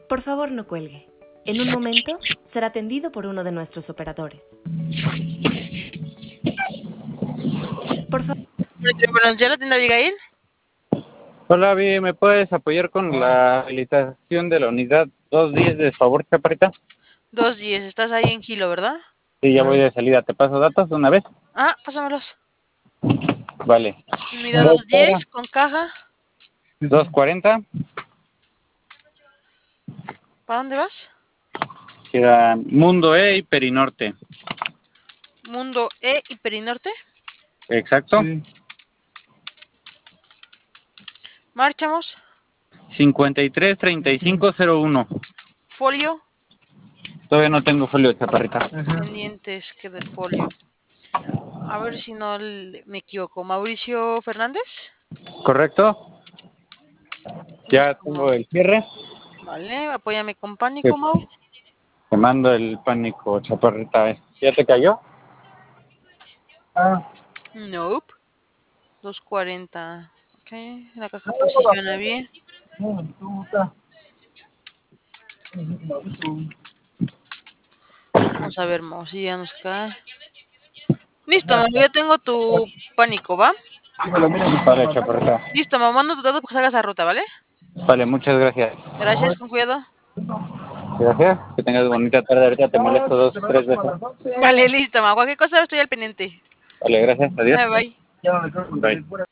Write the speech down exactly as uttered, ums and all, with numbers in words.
Por favor, no cuelgue. En un momento será atendido por uno de nuestros operadores. Por favor. Buenos días, ¿la tienda Abigail? Hola, Vi, ¿me puedes apoyar con la habilitación de la unidad dos diez de favor, chaparrita? dos diez, estás ahí en Gilo, ¿verdad? Sí, ya voy de salida. ¿Te paso datos de una vez? Ah, pásamelos. Vale. Unidad dos diez con caja. dos cuarenta. ¿Para dónde vas? Queda Mundo E y Perinorte. Mundo E y Perinorte. Exacto. Sí. Marchamos. cincuenta y tres treinta y cinco cero uno. Folio. Todavía no tengo folio, chaparrita. Pendientes que del folio. A ver si no me equivoco. Mauricio Fernández. ¿Correcto? Ya Listo, tengo Mau. el cierre. Vale, apóyame con pánico, Mau. Te mando el pánico, chaparrita. ¿Ya te cayó? Ah. Nope. dos cuarenta. Ok, la caja posiciona bien. Vamos a ver, Mau, si ya nos cae. Listo, Mau, ya tengo tu pánico, ¿va? Vale, chaparrita. Listo, Mau, mando tu dato que salgas a ruta, ¿vale? Vale, muchas gracias. Gracias, con cuidado. Gracias. Que tengas bonita tarde. Ahorita te molesto dos, tres veces. Vale, listo, Mau. Cualquier cosa estoy al pendiente. Vale, gracias. Adiós. Bye, bye. Bye.